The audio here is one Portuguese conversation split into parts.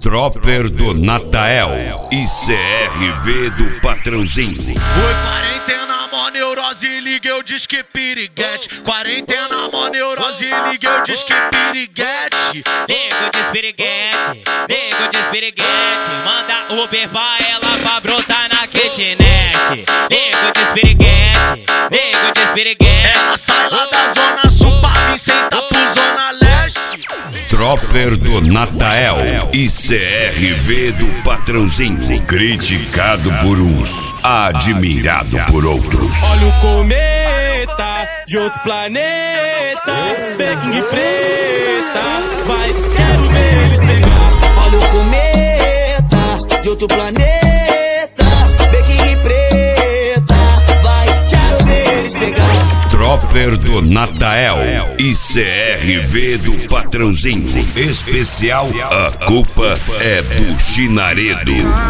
Tropper do Natael e CRV do Patrãozinho. Oi, quarentena, mó neurose, liguei o disque piriguete. Quarentena, mó neurose, liguei o disque piriguete. Liga de espiriguete, liga de espiriguete. Manda Uber pra ela pra brotar na kitnet. Liga de espiriguete, liga de espiriguete. Ela sai lá da zona sul pra me sentar pro zona leste. Tropper do Natael e CRV do Patrãozinho. Criticado por uns, admirado por outros. Olha o cometa de outro planeta, Peking preta, vai, quero ver eles pegar. Olha o cometa de outro planeta, Peking preta, vai, quero ver eles pegar. Tropper do Natael e CRV do Patrãozinho. Especial, a culpa é do Chinaredo.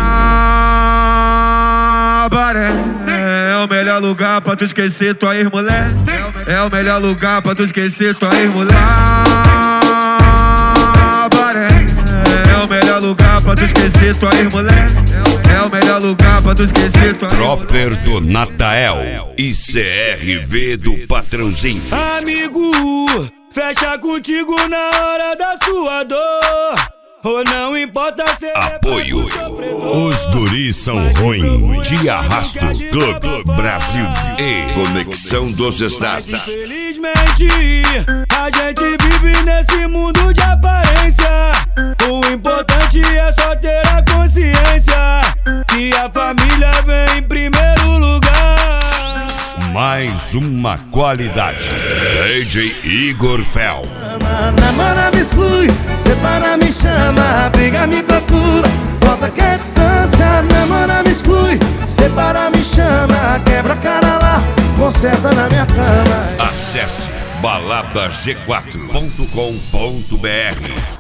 Baré é o melhor lugar pra tu esquecer tua ex-mulher. É o melhor lugar pra tu esquecer tua ex-mulher. Baré é o melhor lugar pra tu esquecer tua ex-mulher. É o melhor lugar pra tu esquecer tua ex-mulher. Tropper do Natael e CRV do Patrãozinho. Amigo, fecha contigo na hora da sua dor. Ou não importa se Apoio. Os guris são ruins. De Arrasto, Clube Brasil e Conexão dos Estados. Infelizmente, a gente vive nesse mundo de aparência. O importante é só ter a consciência que a família vem em primeiro lugar. Mais uma qualidade. DJ Igor Fel. Namora me exclui, separa me chama, briga me procura, volta quer distância. Namora me exclui, separa me chama, quebra a cara lá, conserta na minha cama. Acesse balabag4.com.br.